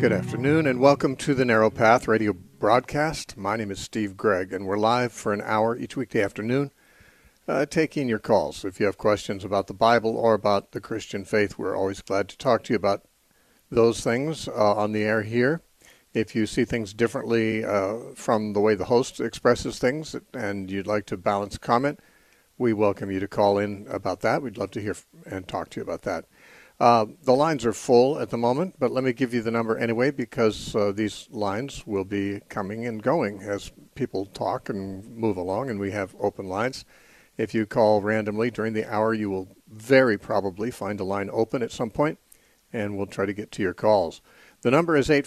Good afternoon and welcome to the Narrow Path radio broadcast. My name is Steve Gregg and we're live for an hour each weekday afternoon taking your calls. If you have questions about the Bible or about the Christian faith, we're always glad to talk to you about those things on the air here. If you see things differently from the way the host expresses things and you'd like to balance comment, we welcome you to call in about that. We'd love to hear and talk to you about that. The lines are full at the moment, but let me give you the number anyway because these lines will be coming and going as people talk and move along, and we have open lines. If you call randomly during the hour, you will very probably find a line open at some point, and we'll try to get to your calls. The number is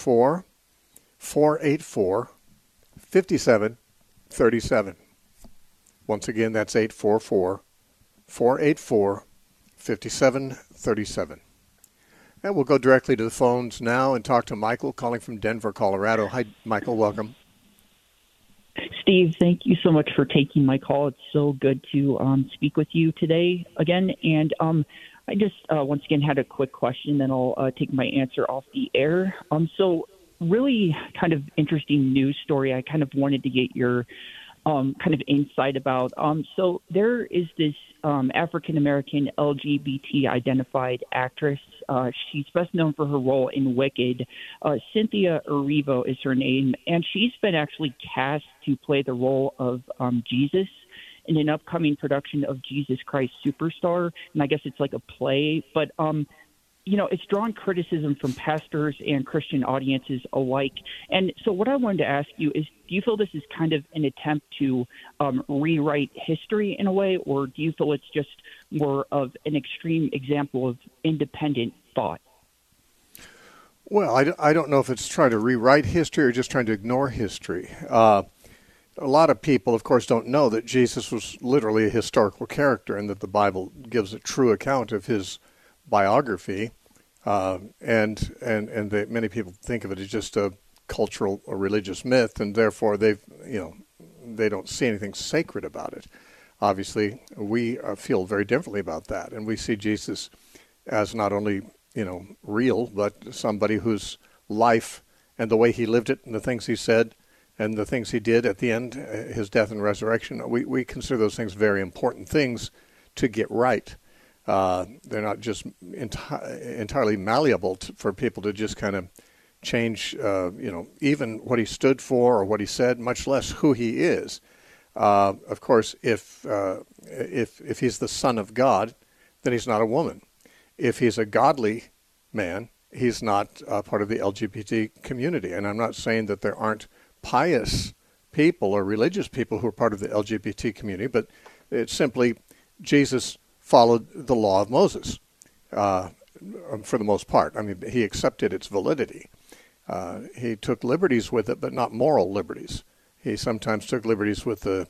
844-484-5737. Once again, that's 844-484-5737. And we'll go directly to the phones now and talk to Michael calling from Denver, Colorado. Hi, Michael. Welcome. Steve, thank you so much for taking my call. It's so good to speak with you today again. And I just once again had a quick question, then I'll take my answer off the air. So really kind of interesting news story. I kind of wanted to get your kind of insight about. So there is this African-American LGBT-identified actress. She's best known for her role in Wicked. Cynthia Erivo is her name, and she's been actually cast to play the role of Jesus in an upcoming production of Jesus Christ Superstar. And I guess it's like a play, but you know, it's drawn criticism from pastors and Christian audiences alike. And so what I wanted to ask you is, do you feel this is kind of an attempt to rewrite history in a way, or do you feel it's just more of an extreme example of independent thought? Well, I don't know if it's trying to rewrite history or just trying to ignore history. A lot of people, of course, don't know that Jesus was literally a historical character and that the Bible gives a true account of his biography, and many people think of it as just a cultural or religious myth, and therefore they don't see anything sacred about it. Obviously, we feel very differently about that, and we see Jesus as not only real, but somebody whose life and the way he lived it, and the things he said, and the things he did at the end, his death and resurrection. We consider those things very important things to get right. They're not just entirely malleable for people to just kind of change, even what he stood for or what he said, much less who he is. Of course, if he's the Son of God, then he's not a woman. If he's a godly man, he's not part of the LGBT community. And I'm not saying that there aren't pious people or religious people who are part of the LGBT community, but it's simply Jesus followed the law of Moses for the most part. I mean, he accepted its validity. He took liberties with it, but not moral liberties. He sometimes took liberties with the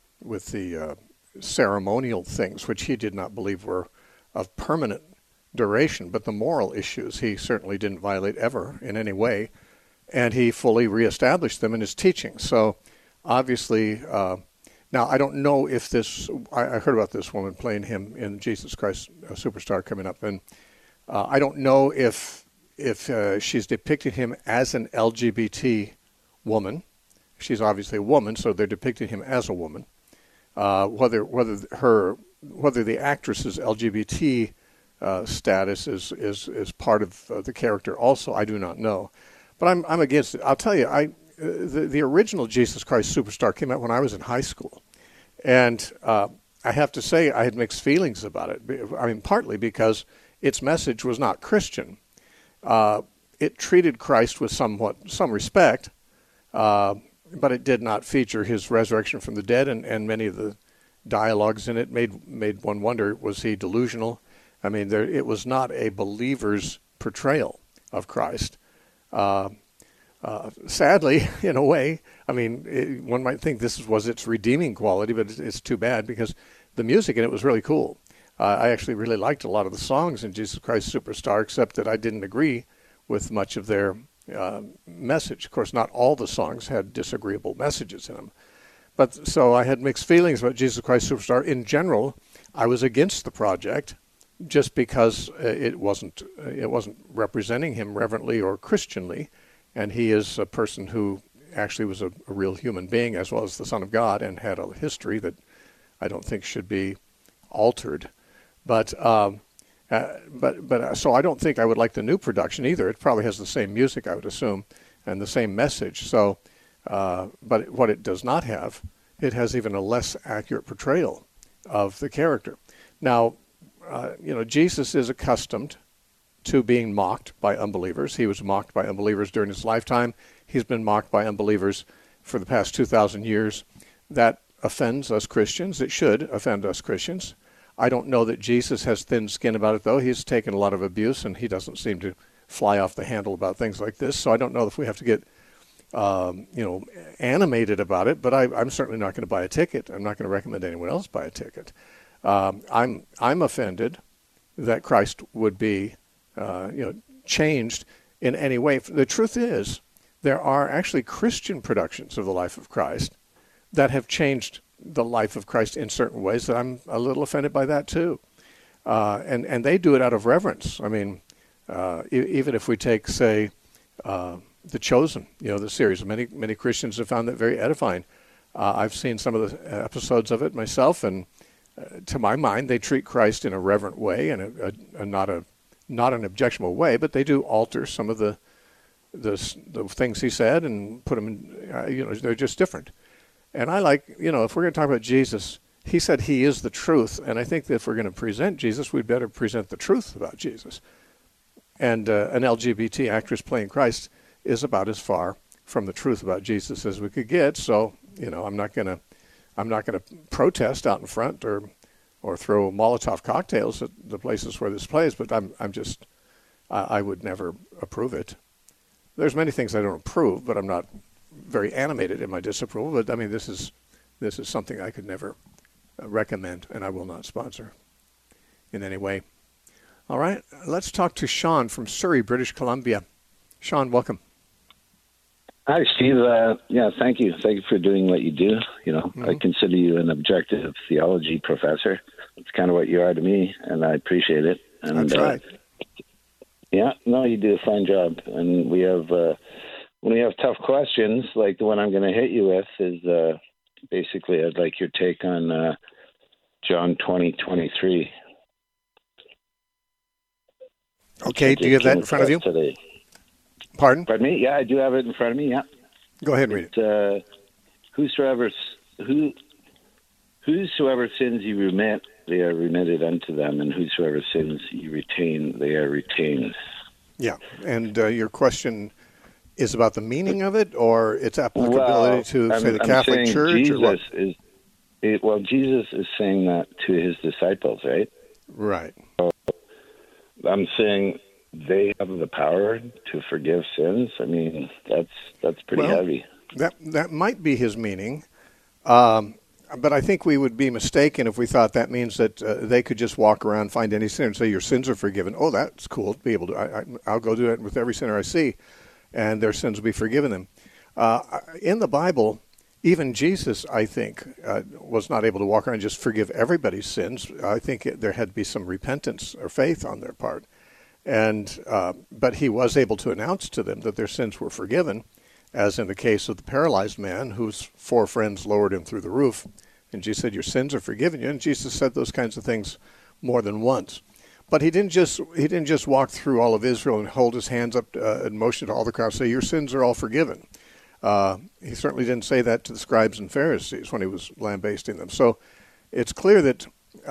ceremonial things, which he did not believe were of permanent duration. But the moral issues, he certainly didn't violate ever in any way, and he fully reestablished them in his teaching. So, obviously. Now, I don't know if this, I heard about this woman playing him in Jesus Christ Superstar coming up, and I don't know if she's depicting him as an LGBT woman. She's obviously a woman, so they're depicting him as a woman. Whether the actress's LGBT status is part of the character also, I do not know. But I'm against it. I'll tell you, the original Jesus Christ Superstar came out when I was in high school. And I have to say I had mixed feelings about it. I mean, partly because its message was not Christian. It treated Christ with some respect, but it did not feature his resurrection from the dead, and many of the dialogues in it made one wonder, was he delusional? I mean, it was not a believer's portrayal of Christ. Sadly, in a way, I mean, one might think this was its redeeming quality, but it's too bad because the music in it was really cool. I actually really liked a lot of the songs in Jesus Christ Superstar, except that I didn't agree with much of their message. Of course, not all the songs had disagreeable messages in them. But so I had mixed feelings about Jesus Christ Superstar. In general, I was against the project just because it wasn't representing him reverently or Christianly, and he is a person who actually was a real human being as well as the Son of God and had a history that I don't think should be altered. But so I don't think I would like the new production either. It probably has the same music, I would assume, and the same message. So, but what it does not have, it has even a less accurate portrayal of the character. Now, Jesus is accustomed to being mocked by unbelievers. He was mocked by unbelievers during his lifetime. He's been mocked by unbelievers for the past 2,000 years. That offends us Christians. It should offend us Christians. I don't know that Jesus has thin skin about it, though. He's taken a lot of abuse, and he doesn't seem to fly off the handle about things like this. So I don't know if we have to get, animated about it. But I'm certainly not going to buy a ticket. I'm not going to recommend anyone else buy a ticket. I'm offended that Christ would be, changed in any way. The truth is, there are actually Christian productions of the life of Christ that have changed the life of Christ in certain ways that I'm a little offended by that too. And they do it out of reverence. I mean, even if we take, say, The Chosen, the series, many Christians have found that very edifying. I've seen some of the episodes of it myself, and to my mind, they treat Christ in a reverent way and not an objectionable way, but they do alter some of the things he said and put them in, they're just different. And I like, if we're going to talk about Jesus, he said he is the truth, and I think that if we're going to present Jesus, we'd better present the truth about Jesus. And an LGBT actress playing Christ is about as far from the truth about Jesus as we could get. So, I'm not going to protest out in front or throw Molotov cocktails at the places where this plays, but I would never approve it. There's many things I don't approve, but I'm not very animated in my disapproval. But I mean, this is something I could never recommend, and I will not sponsor in any way. All right, let's talk to Sean from Surrey, British Columbia. Sean, welcome. Hi, Steve. Thank you. Thank you for doing what you do. I consider you an objective theology professor. It's kind of what you are to me, and I appreciate it. And, I try. You do a fine job. And we have, when we have tough questions, like the one I'm going to hit you with, is basically I'd like your take on John 20:23. Okay, do you have that in front of you? Today. Pardon me? Yeah, I do have it in front of me, yeah. Go ahead and read it. Whosoever sins you remit, they are remitted unto them, and whosoever sins you retain, they are retained. Yeah, and your question is about the meaning of it, or its applicability to, say, the Catholic Church? Jesus Jesus is saying that to his disciples, right? Right. So I'm saying they have the power to forgive sins. I mean, that's pretty heavy. That might be his meaning. But I think we would be mistaken if we thought that means that they could just walk around, find any sinner, and say, your sins are forgiven. Oh, that's cool to be able to. I'll go do it with every sinner I see, and their sins will be forgiven them. In the Bible, even Jesus, I think, was not able to walk around and just forgive everybody's sins. I think there had to be some repentance or faith on their part. But he was able to announce to them that their sins were forgiven, as in the case of the paralyzed man whose 4 friends lowered him through the roof. And Jesus said, your sins are forgiven you. And Jesus said those kinds of things more than once. But he didn't just walk through all of Israel and hold his hands up and motion to all the crowd, say, your sins are all forgiven. He certainly didn't say that to the scribes and Pharisees when he was lambasting them. So it's clear that,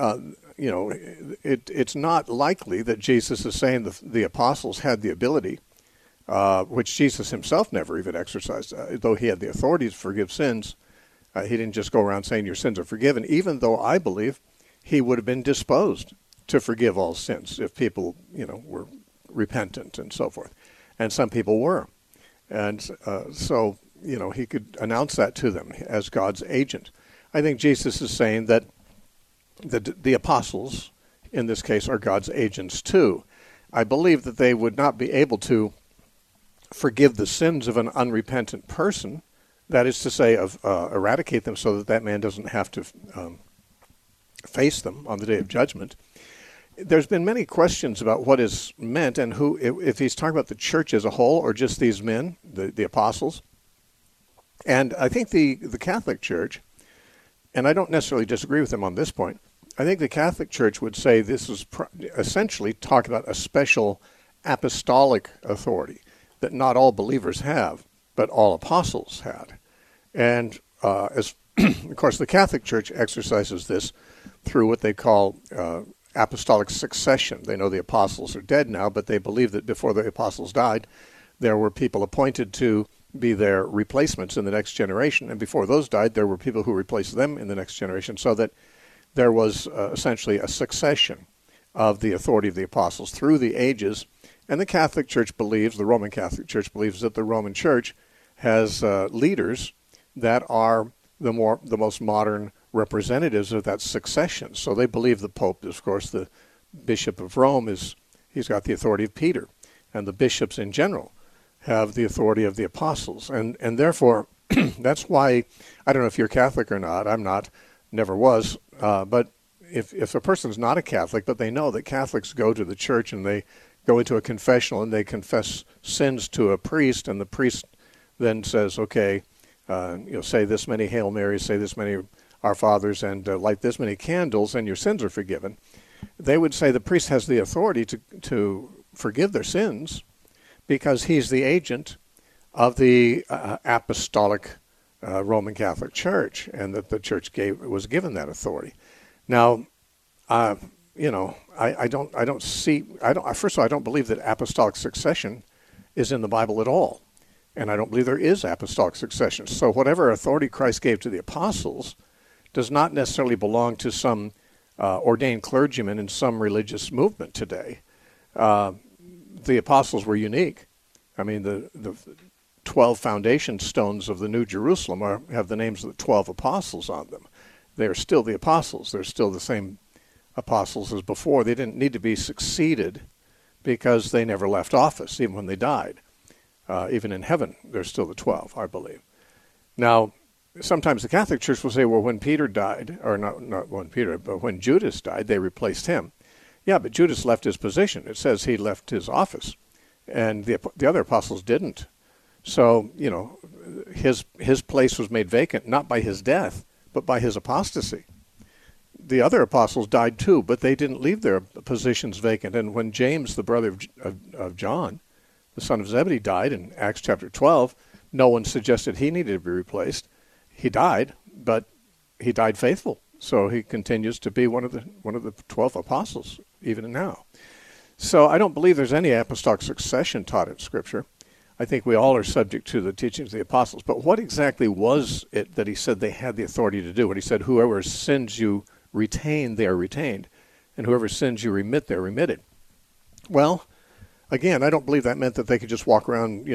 it's not likely that Jesus is saying the apostles had the ability, which Jesus himself never even exercised, though he had the authority to forgive sins. He didn't just go around saying your sins are forgiven, even though I believe he would have been disposed to forgive all sins if people, were repentant and so forth. And some people were. And so, he could announce that to them as God's agent. I think Jesus is saying that the apostles, in this case, are God's agents too. I believe that they would not be able to forgive the sins of an unrepentant person, that is to say, eradicate them so that man doesn't have to face them on the day of judgment. there's been many questions about what is meant and who, if he's talking about the church as a whole or just these men, the apostles. And I think the Catholic Church, and I don't necessarily disagree with them on this point, I think the Catholic Church would say this is essentially talking about a special apostolic authority that not all believers have, but all apostles had. And of course, the Catholic Church exercises this through what they call apostolic succession. They know the apostles are dead now, but they believe that before the apostles died, there were people appointed to be their replacements in the next generation. And before those died, there were people who replaced them in the next generation, so that there was essentially a succession of the authority of the apostles through the ages. And the Catholic Church believes, the Roman Catholic Church believes, that the Roman Church has leaders that are the most modern representatives of that succession. So they believe the Pope, of course, the Bishop of Rome, he's got the authority of Peter, and the bishops in general have the authority of the apostles. And therefore, that's why, I don't know if you're Catholic or not, I'm not, never was, but if a person's not a Catholic, but they know that Catholics go to the church and they go into a confessional and they confess sins to a priest, and the priest then says, okay, say this many Hail Marys, say this many Our Fathers, and light this many candles, and your sins are forgiven. They would say the priest has the authority to forgive their sins because he's the agent of the apostolic Roman Catholic Church, and that the church was given that authority. Now, I don't first of all, I don't believe that apostolic succession is in the Bible at all. And I don't believe there is apostolic succession. So whatever authority Christ gave to the apostles does not necessarily belong to some ordained clergyman in some religious movement today. The apostles were unique. I mean, the 12 foundation stones of the New Jerusalem have the names of the 12 apostles on them. They're still the apostles. They're still the same apostles as before. They didn't need to be succeeded because they never left office, even when they died. Even in heaven, they're still the 12, I believe. Now, sometimes the Catholic Church will say, well, when Peter died, or not when Peter, but when Judas died, they replaced him. Yeah, but Judas left his position. It says he left his office, and the other apostles didn't. So, his place was made vacant, not by his death, but by his apostasy. The other apostles died too, but they didn't leave their positions vacant. And when James, the brother of John, the son of Zebedee, died in Acts chapter 12, no one suggested he needed to be replaced. He died, but he died faithful. So he continues to be one of the 12 apostles, even now. So I don't believe there's any apostolic succession taught in Scripture. I think we all are subject to the teachings of the apostles. But what exactly was it that he said they had the authority to do? When he said, whoever sins you retain, they are retained, and whoever sins you remit, they're remitted. Well, again, I don't believe that meant that they could just walk around,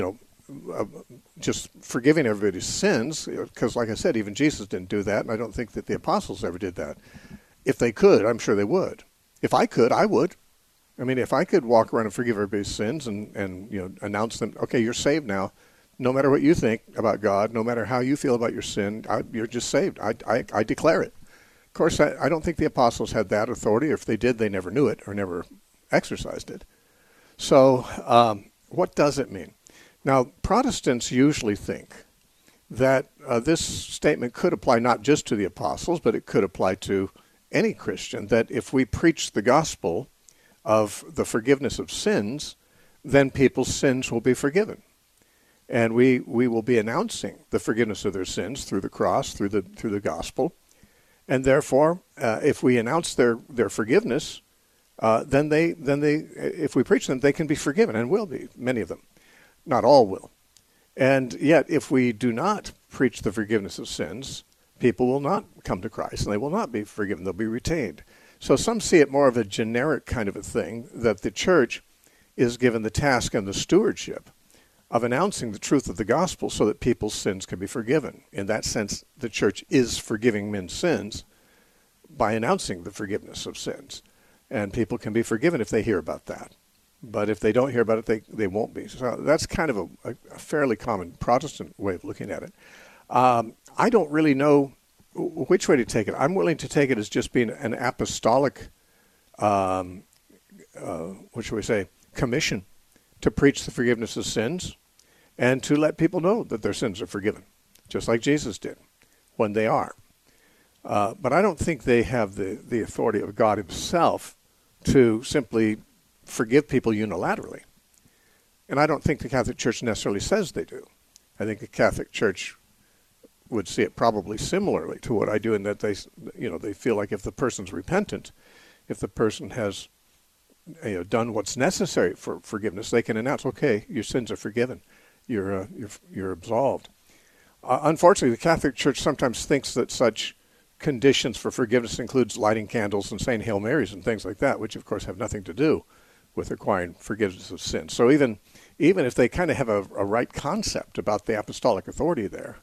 just forgiving everybody's sins, because like I said, even Jesus didn't do that, and I don't think that the apostles ever did that. If they could, I'm sure they would. If I could, I would. I mean, if I could walk around and forgive everybody's sins and announce them, okay, you're saved now, no matter what you think about God, no matter how you feel about your sin, you're just saved. I declare it. Of course, I don't think the apostles had that authority. If they did, they never knew it or never exercised it. So what does it mean? Now, Protestants usually think that this statement could apply not just to the apostles, but it could apply to any Christian, that if we preach the gospel of the forgiveness of sins, then people's sins will be forgiven. And we will be announcing the forgiveness of their sins through the cross, through the gospel. And therefore, if we announce their forgiveness, then they, if we preach them, they can be forgiven, and will be, many of them. Not all will. And yet, if we do not preach the forgiveness of sins, people will not come to Christ, and they will not be forgiven. They'll be retained. So some see it more of a generic kind of a thing, that the church is given the task and the stewardship of announcing the truth of the gospel so that people's sins can be forgiven. In that sense, the church is forgiving men's sins by announcing the forgiveness of sins. And people can be forgiven if they hear about that. But if they don't hear about it, they won't be. So that's kind of a fairly common Protestant way of looking at it. I don't really know which way to take it. I'm willing to take it as just being an apostolic what shall we say, commission to preach the forgiveness of sins and to let people know that their sins are forgiven, just like Jesus did when they are. But I don't think they have the authority of God himself to simply forgive people unilaterally. And I don't think the Catholic Church necessarily says they do. I think the Catholic Church would see it probably similarly to what I do, in that they feel like if the person's repentant, if the person has done what's necessary for forgiveness, they can announce, okay, your sins are forgiven, you're absolved. Unfortunately, the Catholic Church sometimes thinks that such conditions for forgiveness includes lighting candles and saying Hail Marys and things like that, which of course have nothing to do with acquiring forgiveness of sins. So even if they kind of have a right concept about the apostolic authority there,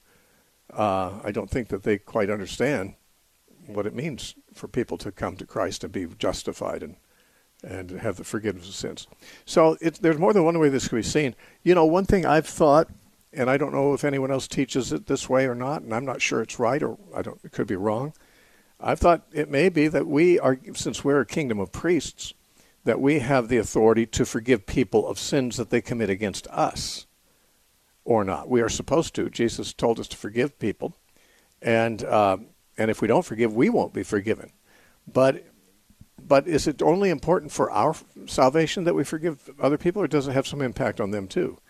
I don't think that they quite understand what it means for people to come to Christ and be justified and have the forgiveness of sins. So there's more than one way this can be seen. One thing I've thought, and I don't know if anyone else teaches it this way or not, and I'm not sure it's right, or it could be wrong. I've thought it may be that we are, since we're a kingdom of priests, that we have the authority to forgive people of sins that they commit against us or not. We are supposed to. Jesus told us to forgive people, and if we don't forgive, we won't be forgiven. But is it only important for our salvation that we forgive other people, or does it have some impact on them too?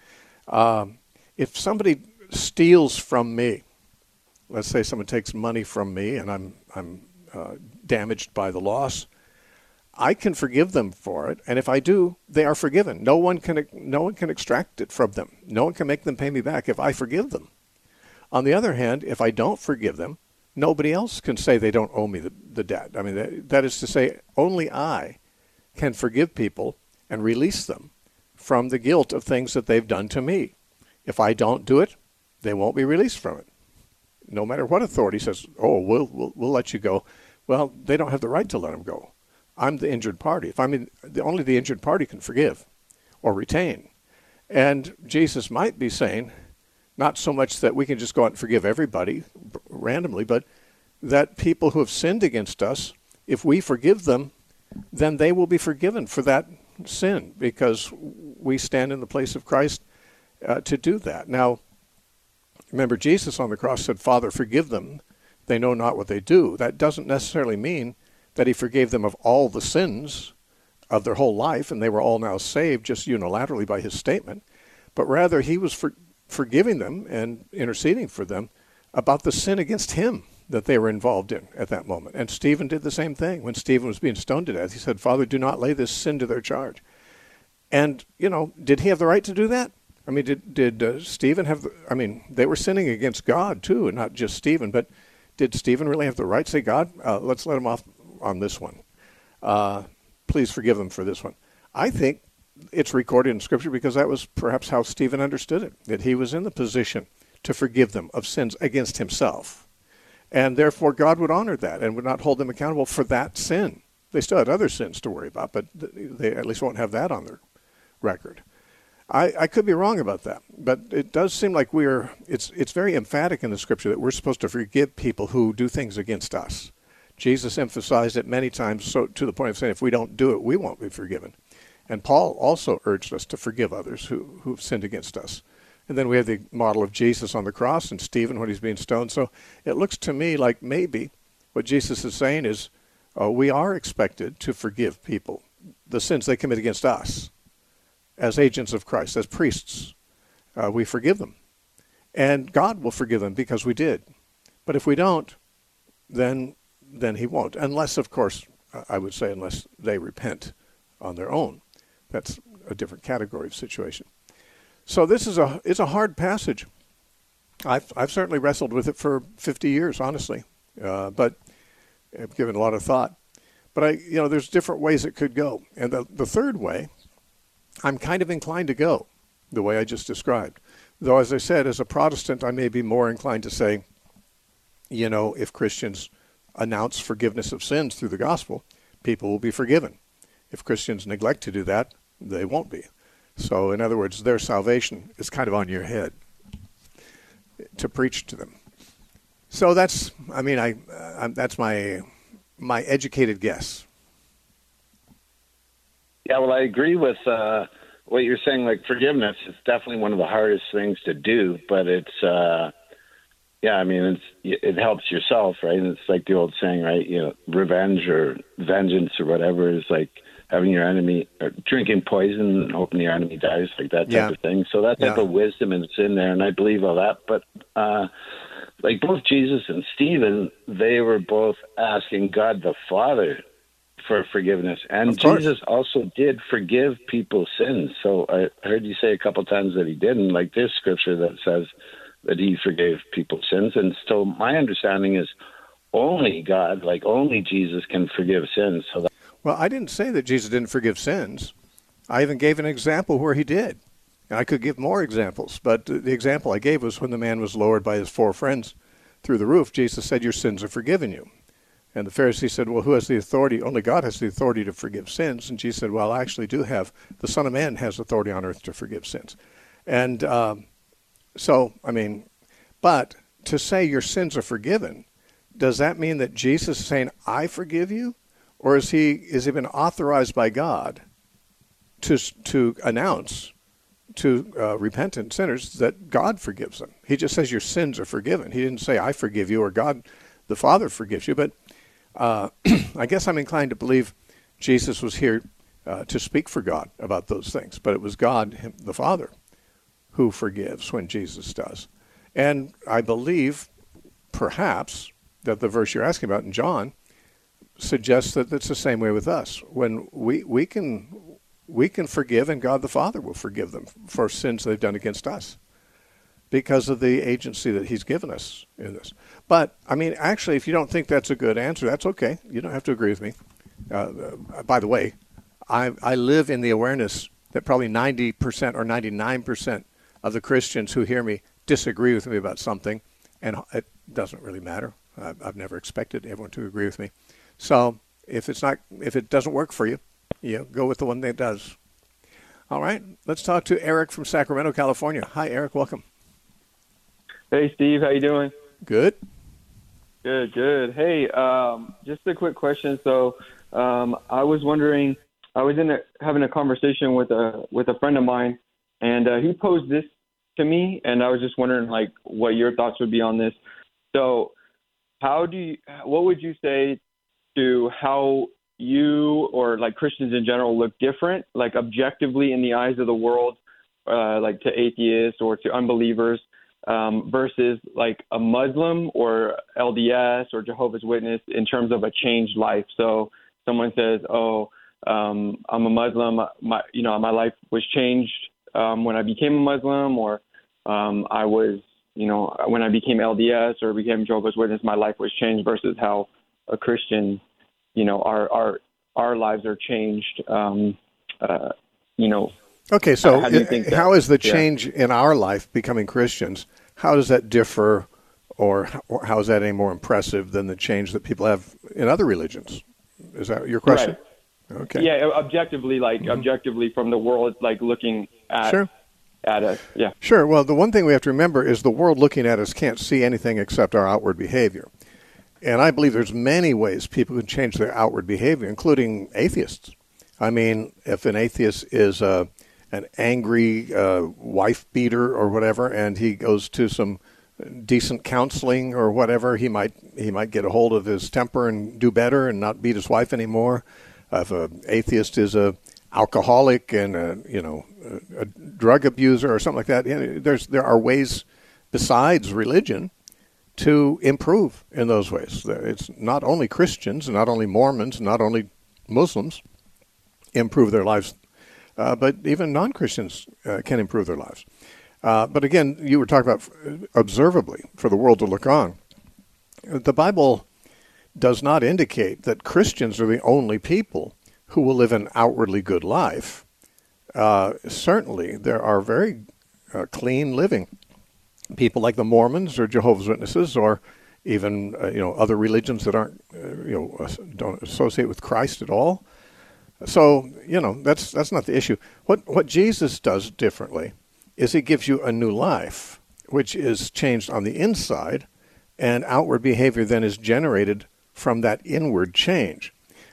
If somebody steals from me, let's say someone takes money from me and I'm damaged by the loss, I can forgive them for it, and if I do, they are forgiven. No one can extract it from them. No one can make them pay me back if I forgive them. On the other hand, if I don't forgive them, nobody else can say they don't owe me the debt. I mean, that is to say, only I can forgive people and release them from the guilt of things that they've done to me. If I don't do it, they won't be released from it. No matter what authority says, oh, we'll let you go. Well, they don't have the right to let them go. I'm the injured party. Only the injured party can forgive or retain. And Jesus might be saying, not so much that we can just go out and forgive everybody randomly, but that people who have sinned against us, if we forgive them, then they will be forgiven for that sin, because we stand in the place of Christ to do that. Now, remember, Jesus on the cross said, Father, forgive them. They know not what they do. That doesn't necessarily mean that he forgave them of all the sins of their whole life, and they were all now saved just unilaterally by his statement, but rather he was forgiving them and interceding for them about the sin against him that they were involved in at that moment. And Stephen did the same thing. When Stephen was being stoned to death, he said, Father, do not lay this sin to their charge. And, did he have the right to do that? I mean, did Stephen have they were sinning against God too, and not just Stephen, but did Stephen really have the right to say, God, let's let him off on this one. Please forgive him for this one. I think it's recorded in Scripture because that was perhaps how Stephen understood it, that he was in the position to forgive them of sins against himself. And therefore God would honor that and would not hold them accountable for that sin. They still had other sins to worry about, but they at least won't have that on their record. I could be wrong about that, but it does seem like it's very emphatic in the Scripture that we're supposed to forgive people who do things against us. Jesus emphasized it many times, so to the point of saying if we don't do it, we won't be forgiven. And Paul also urged us to forgive others who've sinned against us. And then we have the model of Jesus on the cross and Stephen when he's being stoned. So it looks to me like maybe what Jesus is saying is we are expected to forgive people the sins they commit against us. As agents of Christ, as priests, we forgive them. And God will forgive them because we did. But if we don't, then he won't. Unless, of course, I would say unless they repent on their own. That's a different category of situation. So this is it's a hard passage. I've certainly wrestled with it for 50 years, honestly, but I've given a lot of thought. But there's different ways it could go. And the third way, I'm kind of inclined to go the way I just described. Though, as I said, as a Protestant, I may be more inclined to say, if Christians announce forgiveness of sins through the gospel, people will be forgiven. If Christians neglect to do that, they won't be. So, in other words, their salvation is kind of on your head to preach to them. So that's my educated guess. Yeah, well, I agree with what you're saying. Like, forgiveness is definitely one of the hardest things to do, but it's, yeah, I mean, it helps yourself, right? And it's like the old saying, right? You know, revenge or vengeance or whatever is like having your enemy, or drinking poison and hoping your enemy dies, like that type of thing. So that type of wisdom is in there, and I believe all that. But like both Jesus and Stephen, they were both asking God the Father for forgiveness, and Jesus also did forgive people's sins. So I heard you say a couple times that he didn't, like this scripture that says that he forgave people's sins. And so my understanding is only God, like only Jesus, can forgive sins. So well, I didn't say that Jesus didn't forgive sins. I even gave an example where he did. And I could give more examples, but the example I gave was when the man was lowered by his 4 friends through the roof. Jesus said, "Your sins are forgiven you." And the Pharisee said, "Well, who has the authority? Only God has the authority to forgive sins." And Jesus said, "Well, I actually do have. The Son of Man has authority on earth to forgive sins." And so, I mean, but to say your sins are forgiven, does that mean that Jesus is saying, "I forgive you"? Or is he been authorized by God to announce to repentant sinners that God forgives them? He just says your sins are forgiven. He didn't say, "I forgive you," or God the Father forgives you. But I guess I'm inclined to believe Jesus was here to speak for God about those things. But it was God, the Father, who forgives when Jesus does. And I believe, perhaps, that the verse you're asking about in John suggests that it's the same way with us. When we can forgive, and God the Father will forgive them for sins they've done against us because of the agency that he's given us in this. But, I mean, actually, if you don't think that's a good answer, that's okay. You don't have to agree with me. By the way, I live in the awareness that probably 90% or 99% of the Christians who hear me disagree with me about something, and it doesn't really matter. I've never expected everyone to agree with me. So if it doesn't work for you, go with the one that does. All right, let's talk to Eric from Sacramento, California. Hi, Eric. Welcome. Hey, Steve. How you doing? Good. Good. Hey, just a quick question. So I was wondering, I was having a conversation with a friend of mine, and he posed this to me, and I was just wondering, like, what your thoughts would be on this. So what would you say to how you or like Christians in general look different, like objectively in the eyes of the world, like to atheists or to unbelievers, versus like a Muslim or LDS or Jehovah's Witness in terms of a changed life? So someone says, I'm a Muslim, my life was changed when I became a Muslim, or I was, when I became LDS or became Jehovah's Witness, my life was changed, versus how a Christian, our lives are changed. Okay, so how is the change in our life becoming Christians, how does that differ, or how is that any more impressive than the change that people have in other religions? Is that your question? Right. Okay. Yeah, objectively from the world, like looking at us. Yeah. Sure. Well, the one thing we have to remember is the world looking at us can't see anything except our outward behavior. And I believe there's many ways people can change their outward behavior, including atheists. I mean, if an atheist is an angry wife beater or whatever, and he goes to some decent counseling or whatever, he might get a hold of his temper and do better and not beat his wife anymore. If an atheist is a alcoholic and a drug abuser or something like that, there are ways besides religion to improve in those ways. It's not only Christians, and not only Mormons, and not only Muslims improve their lives, but even non-Christians can improve their lives. But again, you were talking about observably for the world to look on. The Bible does not indicate that Christians are the only people who will live an outwardly good life. Certainly, there are very clean living people like the Mormons or Jehovah's Witnesses, or even other religions that aren't don't associate with Christ at all. So that's not the issue. What Jesus does differently is he gives you a new life, which is changed on the inside, and outward behavior then is generated from that inward change.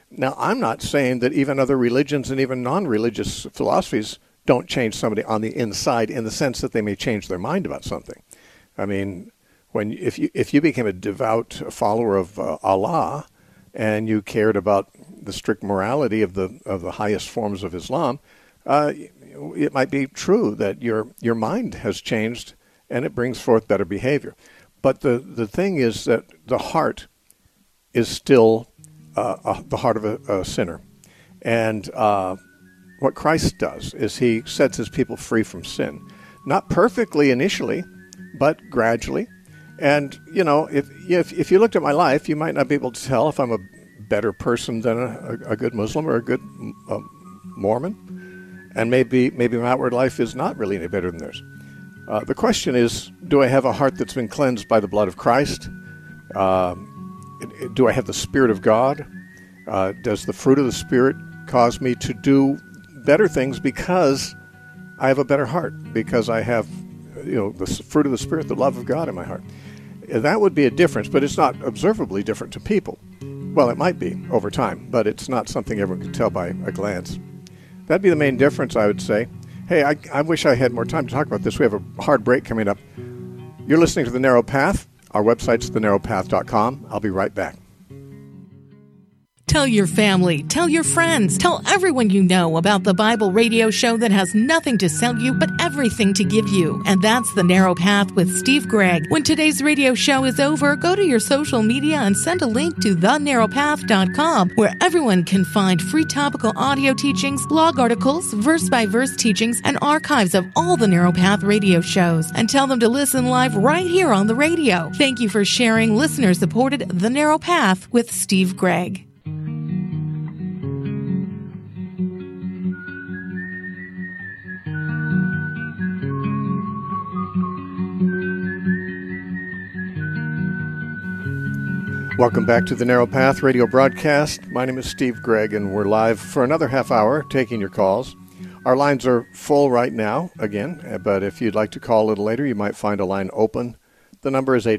Now, I'm not saying that even other religions and even non-religious philosophies don't change somebody on the inside in the sense that they may change their mind about something. I mean, if you became a devout follower of Allah and you cared about the strict morality of the highest forms of Islam, it might be true that your mind has changed and it brings forth better behavior. But the thing is that the heart is still the heart of a sinner. And what Christ does is he sets his people free from sin. Not perfectly initially, but gradually. And, if you looked at my life, you might not be able to tell if I'm a better person than a good Muslim or a good Mormon. And maybe my outward life is not really any better than theirs. The question is, do I have a heart that's been cleansed by the blood of Christ? Do I have the Spirit of God? Does the fruit of the Spirit cause me to do better things because I have a better heart, because I have, the fruit of the Spirit, the love of God in my heart? That would be a difference, but it's not observably different to people. Well, it might be over time, but it's not something everyone can tell by a glance. That'd be the main difference, I would say. Hey, I wish I had more time to talk about this. We have a hard break coming up. You're listening to The Narrow Path. Our website's thenarrowpath.com. I'll be right back. Tell your family, tell your friends, tell everyone you know about the Bible radio show that has nothing to sell you but everything to give you. And that's The Narrow Path with Steve Gregg. When today's radio show is over, go to your social media and send a link to thenarrowpath.com, where everyone can find free topical audio teachings, blog articles, verse-by-verse teachings, and archives of all the Narrow Path radio shows. And tell them to listen live right here on the radio. Thank you for sharing listener-supported The Narrow Path with Steve Gregg. Welcome back to the Narrow Path radio broadcast. My name is Steve Gregg, and we're live for another half hour taking your calls. Our lines are full right now, again, but if you'd like to call a little later, you might find a line open. The number is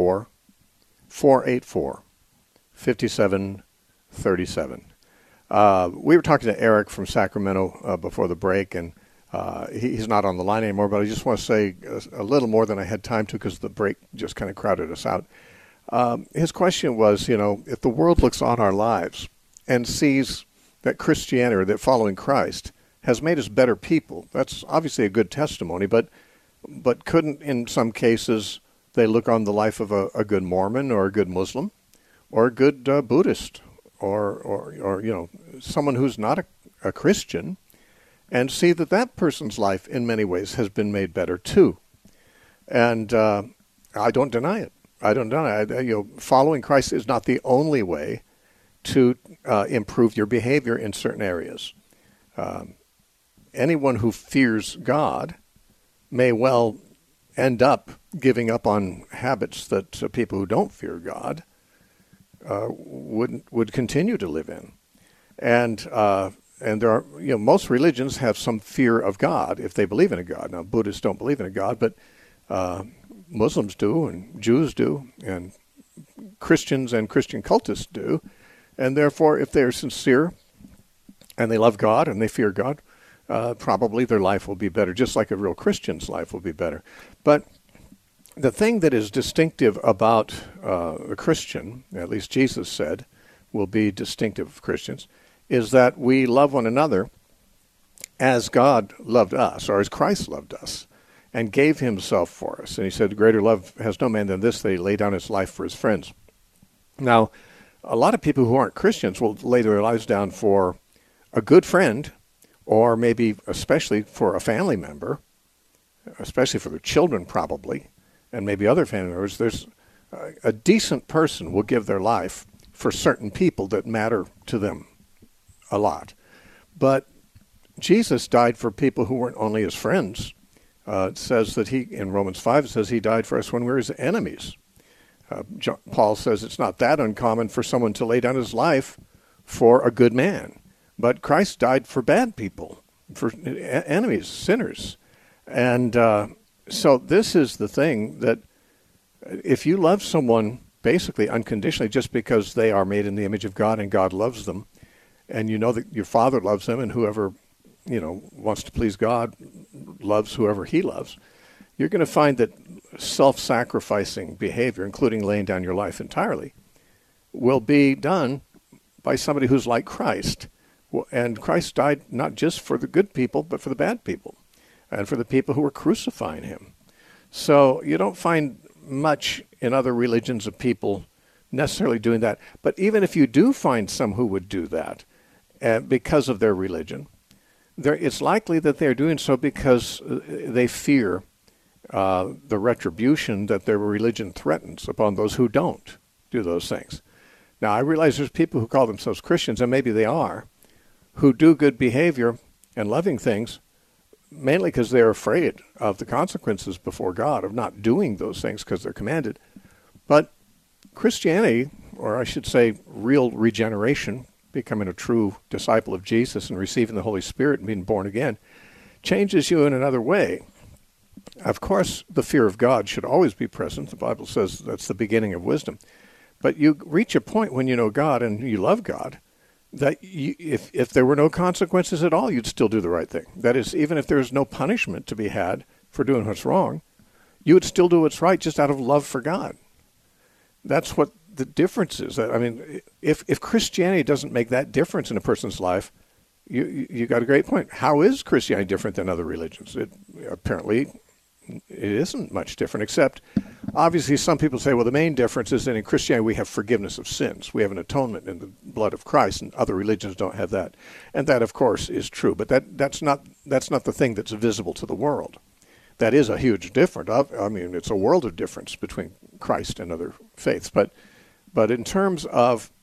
844-484-5737. We were talking to Eric from Sacramento before the break, and he's not on the line anymore, but I just want to say a little more than I had time to because the break just kind of crowded us out. His question was, if the world looks on our lives and sees that Christianity, or that following Christ, has made us better people, that's obviously a good testimony, but couldn't, in some cases, they look on the life of a good Mormon or a good Muslim or a good Buddhist or someone who's not a Christian and see that person's life in many ways has been made better too? And I don't deny it. Following Christ is not the only way to improve your behavior in certain areas. Anyone who fears God may well end up giving up on habits that people who don't fear God would continue to live in. And there are, most religions have some fear of God if they believe in a God. Now, Buddhists don't believe in a God, but Muslims do, and Jews do, and Christians and Christian cultists do. And therefore, if they're sincere and they love God and they fear God, probably their life will be better, just like a real Christian's life will be better. But the thing that is distinctive about a Christian, at least Jesus said, will be distinctive of Christians, is that we love one another as God loved us, or as Christ loved us, and gave himself for us. And he said, greater love has no man than this, that he lay down his life for his friends. Now, a lot of people who aren't Christians will lay their lives down for a good friend, or maybe especially for a family member, especially for their children probably, and maybe other family members. There's a decent person will give their life for certain people that matter to them a lot. But Jesus died for people who weren't only his friends. It says that in Romans 5, it says he died for us when we were his enemies. Paul says it's not that uncommon for someone to lay down his life for a good man. But Christ died for bad people, for enemies, sinners. And so this is the thing, that if you love someone basically unconditionally just because they are made in the image of God and God loves them, and you know that your Father loves him, and whoever, wants to please God loves whoever he loves, you're going to find that self-sacrificing behavior, including laying down your life entirely, will be done by somebody who's like Christ. And Christ died not just for the good people, but for the bad people, and for the people who were crucifying him. So you don't find much in other religions of people necessarily doing that. But even if you do find some who would do that because of their religion, it's likely that they're doing so because they fear the retribution that their religion threatens upon those who don't do those things. Now, I realize there's people who call themselves Christians, and maybe they are, who do good behavior and loving things, mainly because they're afraid of the consequences before God of not doing those things because they're commanded. But Christianity, or I should say real regeneration, becoming a true disciple of Jesus and receiving the Holy Spirit and being born again, changes you in another way. Of course, the fear of God should always be present. The Bible says that's the beginning of wisdom. But you reach a point when you know God and you love God, that if there were no consequences at all, you'd still do the right thing. That is, even if there's no punishment to be had for doing what's wrong, you would still do what's right just out of love for God. That's what the difference is. I mean, if Christianity doesn't make that difference in a person's life, you got a great point. How is Christianity different than other religions? Apparently, it isn't much different, except obviously some people say, well, the main difference is that in Christianity we have forgiveness of sins. We have an atonement in the blood of Christ, and other religions don't have that. And that, of course, is true. But that's not the thing that's visible to the world. That is a huge difference. I mean, it's a world of difference between Christ and other faiths. But in terms of,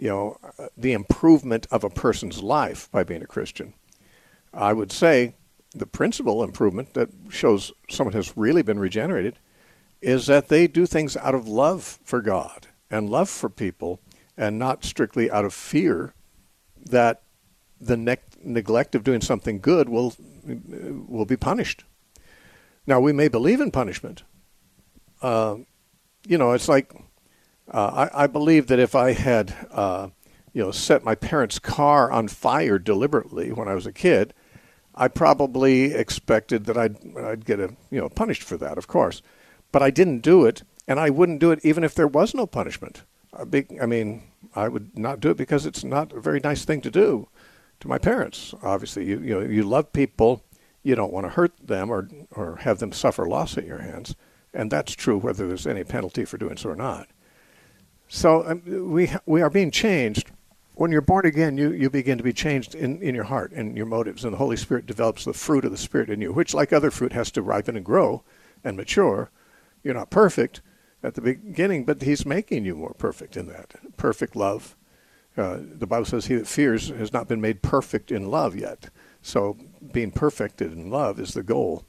the improvement of a person's life by being a Christian, I would say the principal improvement that shows someone has really been regenerated is that they do things out of love for God and love for people, and not strictly out of fear that the neglect of doing something good will be punished. Now, we may believe in punishment. It's like I believe that if I had set my parents' car on fire deliberately when I was a kid, I probably expected that I'd get punished for that, of course. But I didn't do it, and I wouldn't do it even if there was no punishment. I would not do it because it's not a very nice thing to do to my parents. Obviously, you love people, you don't want to hurt them or have them suffer loss at your hands, and that's true whether there's any penalty for doing so or not. So we are being changed. When you're born again, you begin to be changed in your heart and your motives, and the Holy Spirit develops the fruit of the Spirit in you, which, like other fruit, has to ripen and grow and mature. You're not perfect at the beginning, but he's making you more perfect in that. Perfect love. The Bible says he that fears has not been made perfect in love yet. So being perfected in love is the goal.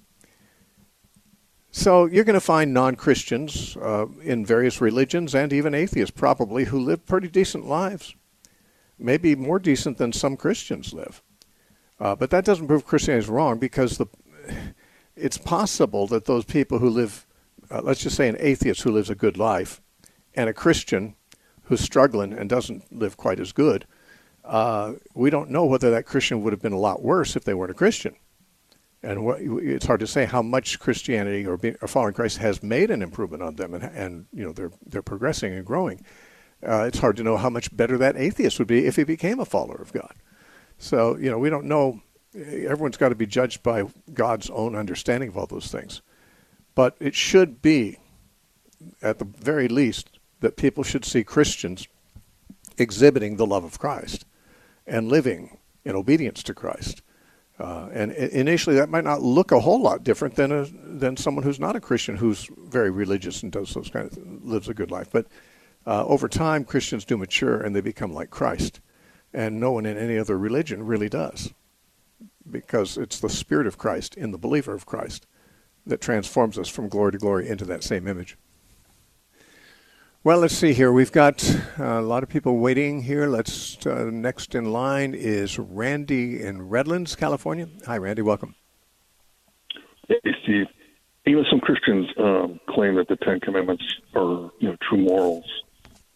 So you're going to find non-Christians in various religions, and even atheists probably, who live pretty decent lives. Maybe more decent than some Christians live. But that doesn't prove Christianity is wrong, because it's possible that those people who live, let's just say an atheist who lives a good life, and a Christian who's struggling and doesn't live quite as good, we don't know whether that Christian would have been a lot worse if they weren't a Christian. And it's hard to say how much Christianity or following Christ has made an improvement on them, and they're progressing and growing. It's hard to know how much better that atheist would be if he became a follower of God. So, we don't know. Everyone's got to be judged by God's own understanding of all those things. But it should be, at the very least, that people should see Christians exhibiting the love of Christ and living in obedience to Christ. And initially, that might not look a whole lot different than someone who's not a Christian, who's very religious and does those kind of lives a good life. But over time, Christians do mature and they become like Christ, and no one in any other religion really does, because it's the Spirit of Christ in the believer of Christ that transforms us from glory to glory into that same image. Well, let's see here. We've got a lot of people waiting here. Next in line is Randy in Redlands, California. Hi, Randy. Welcome. Hey, Steve. Even some Christians claim that the Ten Commandments are, true morals.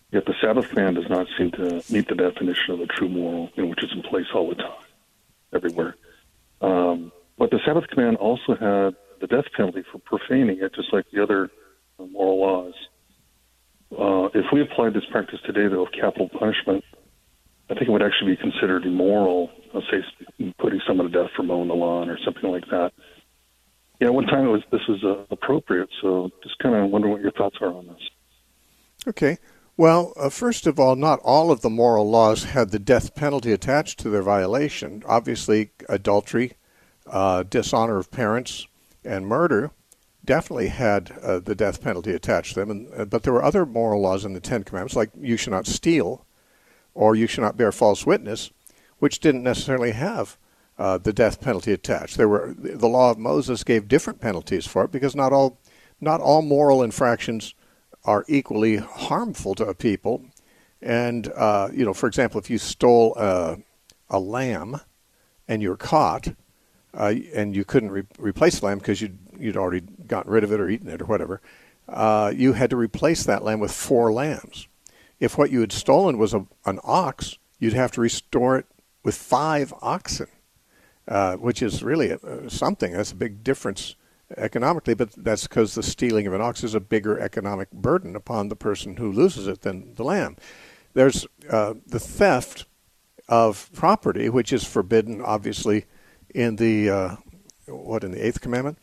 Yet the Sabbath command does not seem to meet the definition of a true moral, which is in place all the time, everywhere. But the Sabbath command also had the death penalty for profaning it, just like the other moral laws. If we applied this practice today, though, of capital punishment, I think it would actually be considered immoral, let's say putting someone to death for mowing the lawn or something like that. Yeah, one time this was appropriate, so just kind of wondering what your thoughts are on this. Okay. Well, first of all, not all of the moral laws had the death penalty attached to their violation. Obviously, adultery, dishonor of parents, and murder definitely had the death penalty attached to them. But there were other moral laws in the Ten Commandments, like you should not steal or you should not bear false witness, which didn't necessarily have the death penalty attached. The law of Moses gave different penalties for it because not all moral infractions are equally harmful to a people. And, for example, if you stole a lamb and you're caught and you couldn't replace the lamb because you'd already gotten rid of it or eaten it or whatever, you had to replace that lamb with 4 lambs. If what you had stolen was an ox, you'd have to restore it with 5 oxen, which is really something. That's a big difference economically, but that's because the stealing of an ox is a bigger economic burden upon the person who loses it than the lamb. There's the theft of property, which is forbidden, obviously, in the in the 8th commandment,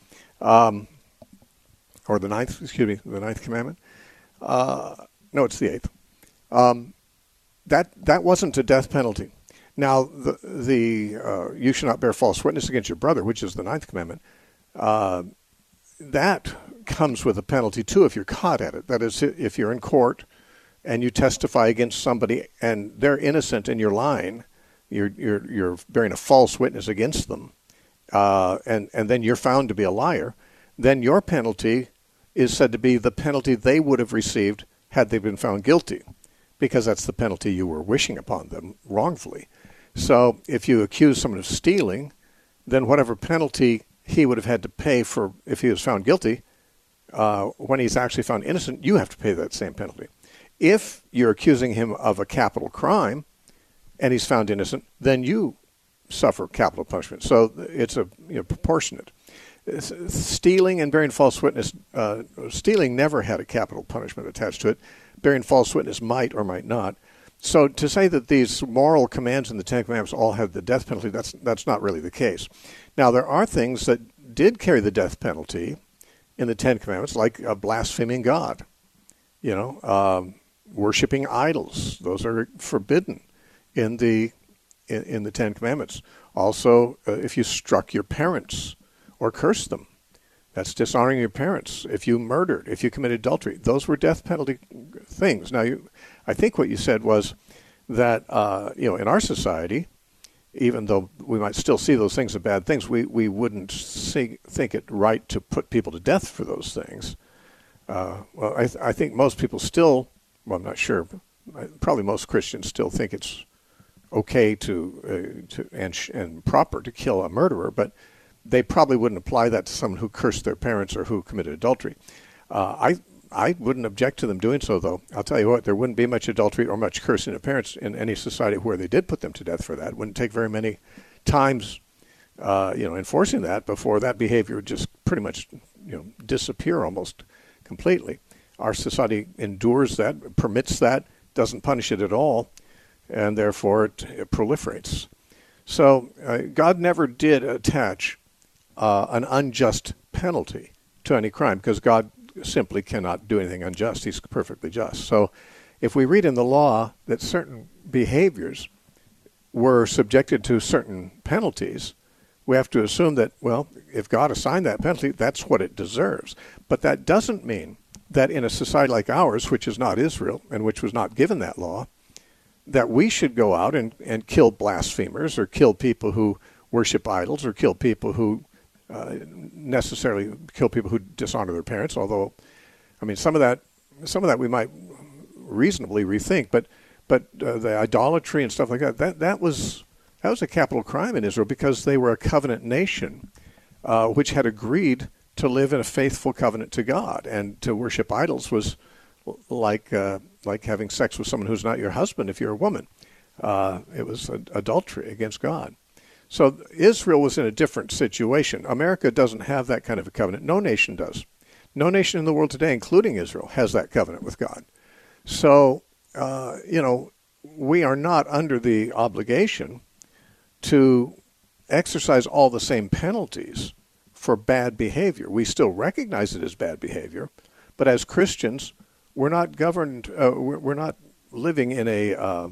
or the 9th, the 9th commandment. No, it's the 8th. That wasn't a death penalty. Now, the you should not bear false witness against your brother, which is the 9th commandment. That comes with a penalty too if you're caught at it. That is, if you're in court and you testify against somebody and they're innocent and you're lying, you're bearing a false witness against them, and then you're found to be a liar, then your penalty is said to be the penalty they would have received had they been found guilty, because that's the penalty you were wishing upon them wrongfully. So if you accuse someone of stealing, then whatever penalty he would have had to pay for if he was found guilty, when he's actually found innocent, you have to pay that same penalty. If you're accusing him of a capital crime and he's found innocent, then you suffer capital punishment. So it's proportionate. Stealing and bearing false witness, stealing never had a capital punishment attached to it. Bearing false witness might or might not. So to say that these moral commands in the Ten Commandments all have the death penalty, that's not really the case. Now, there are things that did carry the death penalty in the Ten Commandments, like blaspheming God, worshiping idols. Those are forbidden in the Ten Commandments. Also, if you struck your parents or cursed them, that's dishonoring your parents. If you murdered, if you committed adultery, those were death penalty things. Now, I think what you said was that in our society, even though we might still see those things as bad things, we wouldn't think it right to put people to death for those things. I think most people still, I'm not sure, probably most Christians still think it's okay and proper to kill a murderer, but they probably wouldn't apply that to someone who cursed their parents or who committed adultery. I wouldn't object to them doing so, though. I'll tell you what, there wouldn't be much adultery or much cursing of parents in any society where they did put them to death for that. It wouldn't take very many times, enforcing that before that behavior would just pretty much, disappear almost completely. Our society endures that, permits that, doesn't punish it at all, and therefore it proliferates. So God never did attach an unjust penalty to any crime, because God simply cannot do anything unjust. He's perfectly just. So if we read in the law that certain behaviors were subjected to certain penalties, we have to assume that, well, if God assigned that penalty, that's what it deserves. But that doesn't mean that in a society like ours, which is not Israel and which was not given that law, that we should go out and kill blasphemers or kill people who worship idols or kill people who necessarily kill people who dishonor their parents. Although, some of that we might reasonably rethink. But the idolatry and stuff like that was a capital crime in Israel, because they were a covenant nation which had agreed to live in a faithful covenant to God, and to worship idols was like having sex with someone who's not your husband if you're a woman. It was adultery against God. So Israel was in a different situation. America doesn't have that kind of a covenant. No nation does. No nation in the world today, including Israel, has that covenant with God. So, we are not under the obligation to exercise all the same penalties for bad behavior. We still recognize it as bad behavior, but as Christians, we're not governed. We're not living in a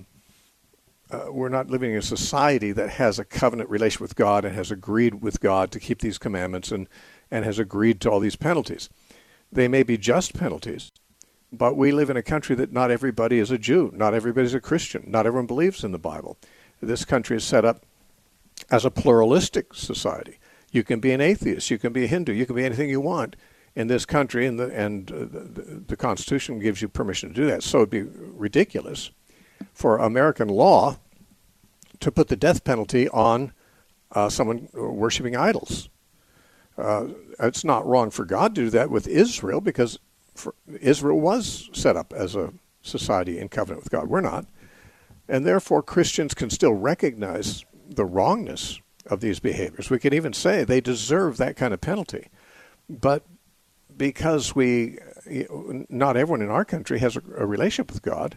society that has a covenant relation with God and has agreed with God to keep these commandments and has agreed to all these penalties. They may be just penalties, but we live in a country that not everybody is a Jew, not everybody is a Christian, not everyone believes in the Bible. This country is set up as a pluralistic society. You can be an atheist, you can be a Hindu, you can be anything you want in this country, and the Constitution gives you permission to do that. So it'd be ridiculous for American law to put the death penalty on someone worshiping idols. It's not wrong for God to do that with Israel, because Israel was set up as a society in covenant with God. We're not. And therefore, Christians can still recognize the wrongness of these behaviors. We can even say they deserve that kind of penalty. But because not everyone in our country has a relationship with God,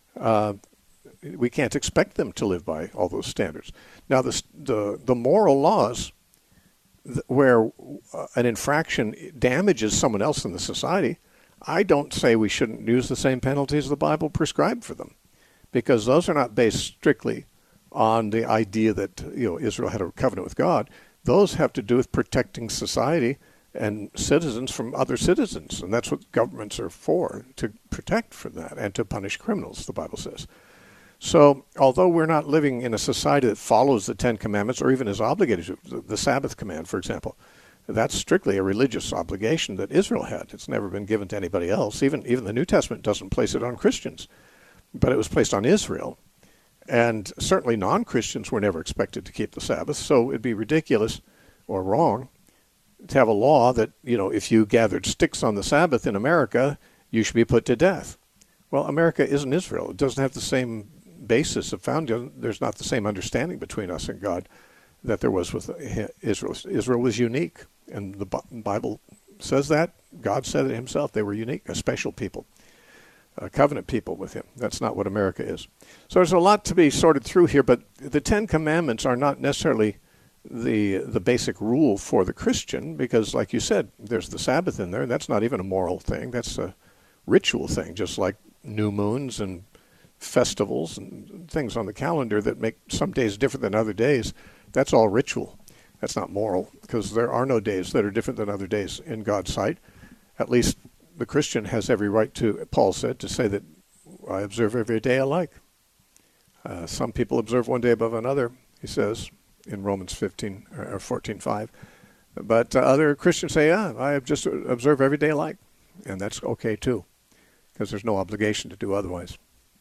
we can't expect them to live by all those standards. Now, the moral laws where an infraction damages someone else in the society, I don't say we shouldn't use the same penalties the Bible prescribed for them, because those are not based strictly on the idea that Israel had a covenant with God. Those have to do with protecting society and citizens from other citizens, and that's what governments are for, to protect from that and to punish criminals, the Bible says. So although we're not living in a society that follows the Ten Commandments or even is obligated to, the Sabbath command, for example, that's strictly a religious obligation that Israel had. It's never been given to anybody else. Even the New Testament doesn't place it on Christians, but it was placed on Israel. And certainly non-Christians were never expected to keep the Sabbath, so it'd be ridiculous or wrong to have a law that, if you gathered sticks on the Sabbath in America, you should be put to death. Well, America isn't Israel. It doesn't have the same basis of founding. There's not the same understanding between us and God that there was with Israel. Israel was unique, and the Bible says that. God said it himself. They were unique, a special people, a covenant people with him. That's not what America is. So there's a lot to be sorted through here, but the Ten Commandments are not necessarily the basic rule for the Christian, because, like you said, there's the Sabbath in there, and that's not even a moral thing. That's a ritual thing, just like new moons and festivals and things on the calendar that make some days different than other days. That's all ritual. That's not moral, because there are no days that are different than other days in God's sight. At least the Christian has every right to, Paul said, to say that I observe every day alike. Some people observe one day above another, he says in Romans 15 or 14:5. But other Christians say, I just observe every day alike. And that's okay too, because there's no obligation to do otherwise.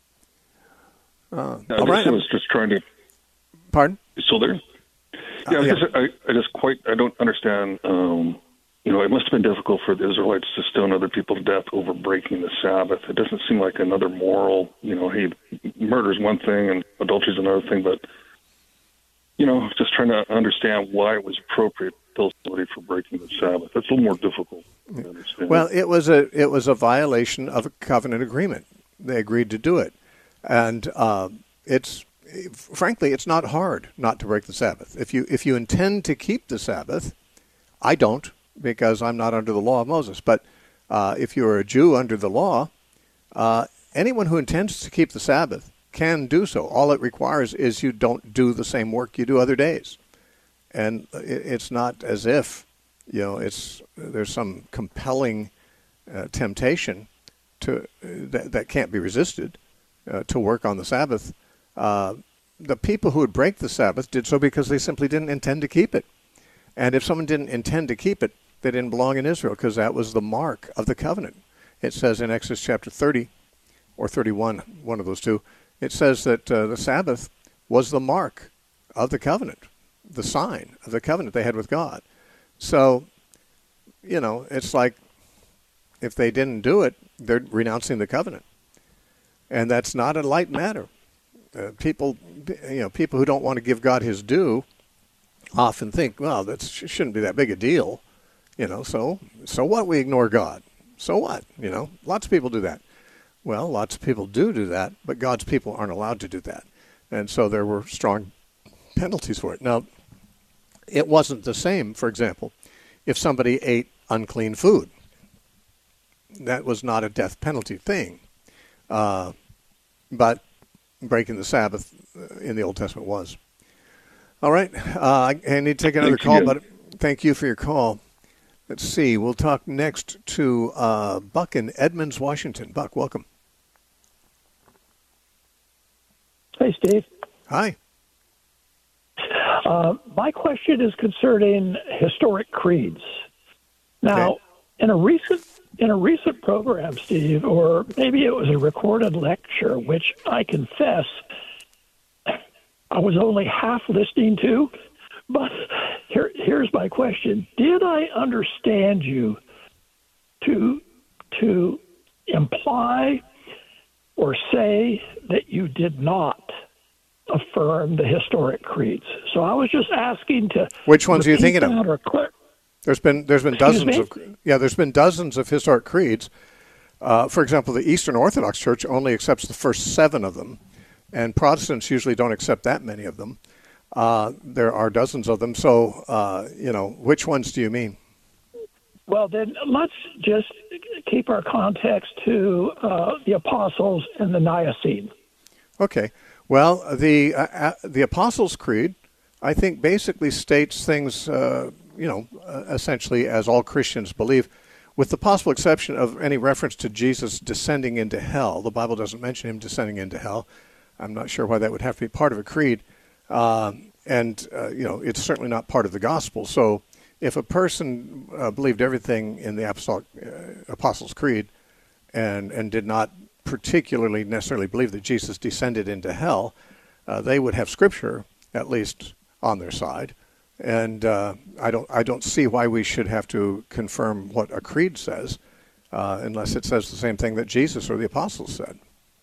I was just trying to... Pardon? You still there? Yeah, I don't understand. It must have been difficult for the Israelites to stone other people to death over breaking the Sabbath. It doesn't seem like another moral, murder's one thing and adultery's another thing, but, just trying to understand why it was appropriate to kill somebody for breaking the Sabbath. That's a little more difficult to understand. Well, it was a violation of a covenant agreement. They agreed to do it. And frankly, it's not hard not to break the Sabbath. If you intend to keep the Sabbath, I don't, because I'm not under the law of Moses. But if you're a Jew under the law, anyone who intends to keep the Sabbath can do so. All it requires is you don't do the same work you do other days. And it's not as if there's some compelling temptation that can't be resisted to work on the Sabbath. The people who would break the Sabbath did so because they simply didn't intend to keep it. And if someone didn't intend to keep it, they didn't belong in Israel, because that was the mark of the covenant. It says in Exodus chapter 30 or 31, one of those two, it says that the Sabbath was the mark of the covenant, the sign of the covenant they had with God. So, it's like if they didn't do it, they're renouncing the covenant. And that's not a light matter. People who don't want to give God his due often think, well, that shouldn't be that big a deal. So what? We ignore God. So what? Lots of people do that. Well, lots of people do that, but God's people aren't allowed to do that. And so there were strong penalties for it. Now, it wasn't the same, for example, if somebody ate unclean food. That was not a death penalty thing. But breaking the Sabbath in the Old Testament was. All right. I need to take another call, but thank you for your call. Let's see. We'll talk next to Buck in Edmonds, Washington. Buck, welcome. Hey, Steve. Hi. My question is concerning historic creeds. Now, okay. in a recent program, Steve, or maybe it was a recorded lecture, which I confess I was only half listening to, but here's my question. Did I understand you to imply or say that you did not affirm the historic creeds? So I was just asking to... Which ones are you thinking of? There's been dozens of historic creeds. For example, the Eastern Orthodox Church only accepts the first 7 of them, and Protestants usually don't accept that many of them. There are dozens of them. So, which ones do you mean? Well, then let's just keep our context to the Apostles and the Nicene. Okay. Well, the Apostles' Creed, I think, basically states things, essentially as all Christians believe, with the possible exception of any reference to Jesus descending into hell. The Bible doesn't mention him descending into hell. I'm not sure why that would have to be part of a creed. It's certainly not part of the gospel. So if a person believed everything in the Apostles' Creed and did not particularly necessarily believe that Jesus descended into hell, they would have Scripture at least on their side. And I don't see why we should have to confirm what a creed says unless it says the same thing that Jesus or the apostles said.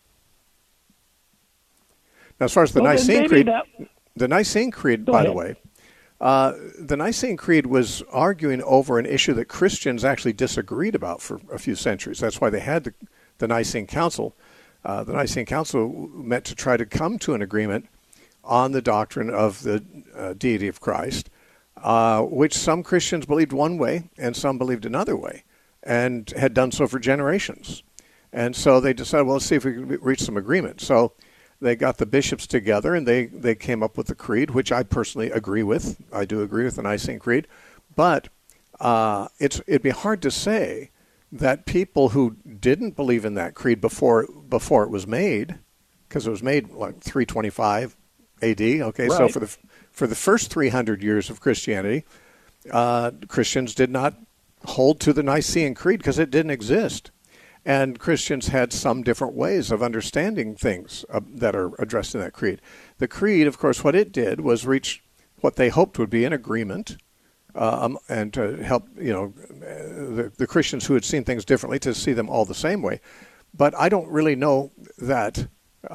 Now, as far as the Nicene Creed, the Nicene Creed, by the way, the Nicene Creed was arguing over an issue that Christians actually disagreed about for a few centuries. That's why they had the Nicene Council. The Nicene Council met to try to come to an agreement on the doctrine of the deity of Christ, which some Christians believed one way and some believed another way, and had done so for generations. And so they decided, well, let's see if we can reach some agreement. So they got the bishops together, and they came up with the creed, which I personally agree with. I do agree with the Nicene Creed. But it'd be hard to say that people who didn't believe in that creed before it was made, because it was made like 325 AD. Okay, right. So for the first 300 years of Christianity, Christians did not hold to the Nicene Creed because it didn't exist. And Christians had some different ways of understanding things that are addressed in that creed. The creed, of course, what it did was reach what they hoped would be an agreement, and to help the Christians who had seen things differently to see them all the same way. But I don't really know that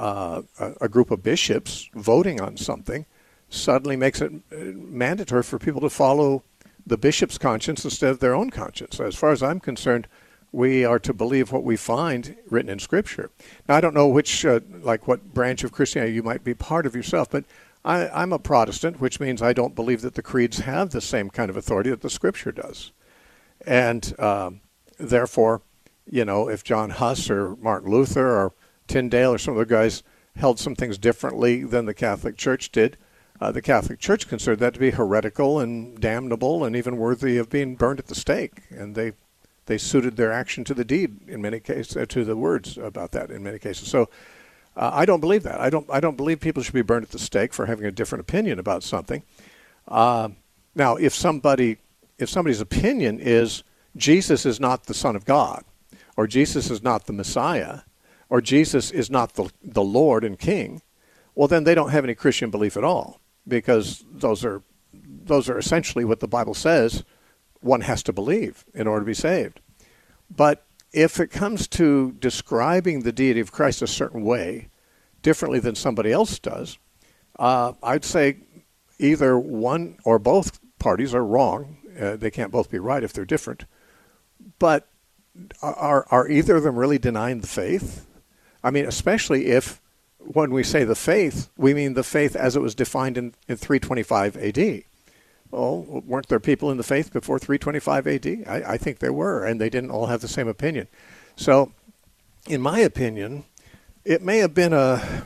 a group of bishops voting on something suddenly makes it mandatory for people to follow the bishop's conscience instead of their own conscience. As far as I'm concerned, we are to believe what we find written in Scripture. Now, I don't know which, what branch of Christianity you might be part of yourself, but I'm a Protestant, which means I don't believe that the creeds have the same kind of authority that the Scripture does. And therefore, if John Huss or Martin Luther or Tyndale or some other guys held some things differently than the Catholic Church did, the Catholic Church considered that to be heretical and damnable and even worthy of being burned at the stake. And they suited their action to the deed in many cases, to the words about that in many cases. So I don't believe that. I don't believe people should be burned at the stake for having a different opinion about something. Now, if somebody's opinion is Jesus is not the Son of God, or Jesus is not the Messiah, or Jesus is not the Lord and King, well, then they don't have any Christian belief at all, because those are essentially what the Bible says one has to believe in order to be saved. But if it comes to describing the deity of Christ a certain way, differently than somebody else does, I'd say either one or both parties are wrong. They can't both be right if they're different. But are either of them really denying the faith? I mean, especially if when we say the faith, we mean the faith as it was defined in 325 AD. Well, weren't there people in the faith before 325 AD? I think there were, and they didn't all have the same opinion. So, in my opinion, it may have been a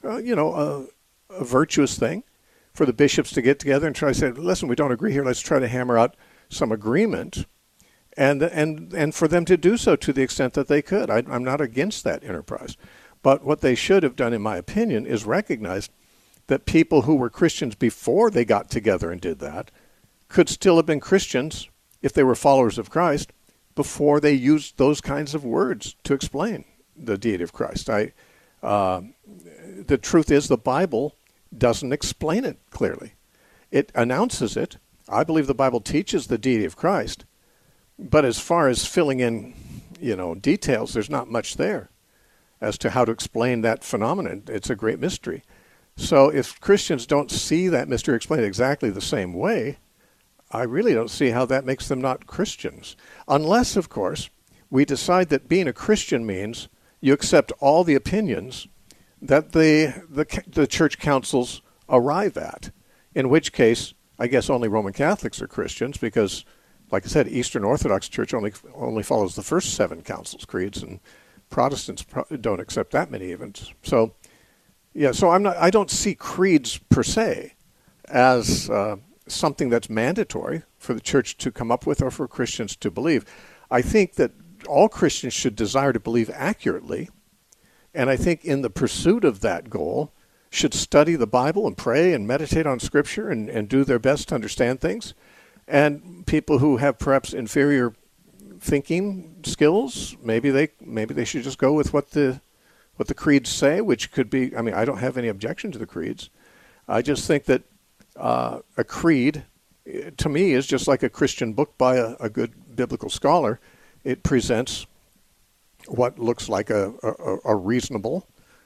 virtuous thing for the bishops to get together and try to say, listen, we don't agree here, let's try to hammer out some agreement, and for them to do so to the extent that they could. I'm not against that enterprise. But what they should have done, in my opinion, is recognize that people who were Christians before they got together and did that could still have been Christians if they were followers of Christ before they used those kinds of words to explain the deity of Christ. The truth is the Bible doesn't explain it clearly. It announces it. I believe the Bible teaches the deity of Christ, but as far as filling in, details, there's not much there as to how to explain that phenomenon. It's a great mystery. So if Christians don't see that mystery explained exactly the same way, I really don't see how that makes them not Christians. Unless, of course, we decide that being a Christian means you accept all the opinions that the church councils arrive at, in which case, I guess only Roman Catholics are Christians because, like I said, Eastern Orthodox Church only follows the first 7 councils, creeds, and Protestants don't accept that many even. So, I don't see creeds per se as something that's mandatory for the church to come up with or for Christians to believe. I think that all Christians should desire to believe accurately, and I think in the pursuit of that goal should study the Bible and pray and meditate on Scripture and do their best to understand things. And people who have perhaps inferior thinking skills, maybe they should just go with what the creeds say, which could be, I don't have any objection to the creeds. I just think that a creed, to me, is just like a Christian book by a good biblical scholar. It presents what looks like a reasonable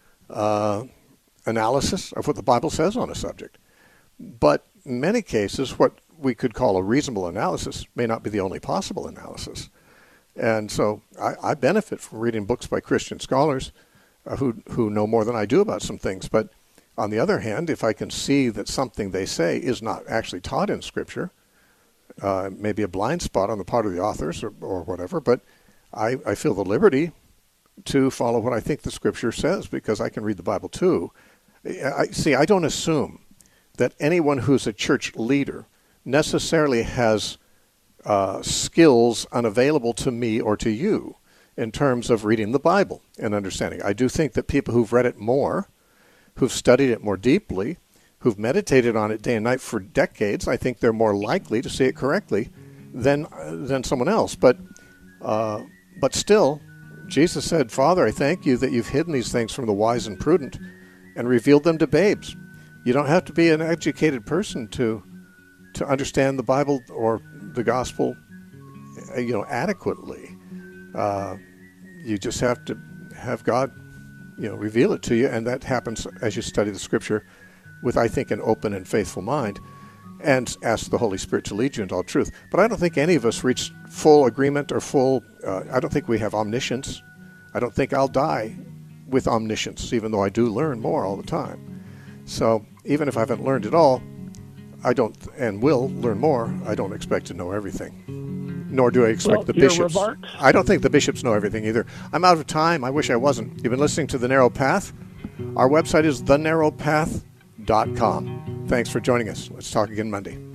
analysis of what the Bible says on a subject. But in many cases, what we could call a reasonable analysis may not be the only possible analysis. And so I benefit from reading books by Christian scholars who know more than I do about some things. But on the other hand, if I can see that something they say is not actually taught in Scripture, maybe a blind spot on the part of the authors or whatever, but I feel the liberty to follow what I think the Scripture says because I can read the Bible too. I don't assume that anyone who's a church leader necessarily has skills unavailable to me or to you in terms of reading the Bible and understanding. I do think that people who've read it more, who've studied it more deeply, who've meditated on it day and night for decades, I think they're more likely to see it correctly than someone else. But still, Jesus said, Father, I thank you that you've hidden these things from the wise and prudent and revealed them to babes. You don't have to be an educated person to understand the Bible or the gospel, adequately. You just have to have God, reveal it to you, and that happens as you study the Scripture with, I think, an open and faithful mind, and ask the Holy Spirit to lead you into all truth. But I don't think any of us reach full agreement or I don't think we have omniscience. I don't think I'll die with omniscience, even though I do learn more all the time. So even if I haven't learned it all, I don't, and will learn more, I don't expect to know everything. Nor do I expect the bishops. I don't think the bishops know everything either. I'm out of time. I wish I wasn't. You've been listening to The Narrow Path. Our website is thenarrowpath.com. Thanks for joining us. Let's talk again Monday.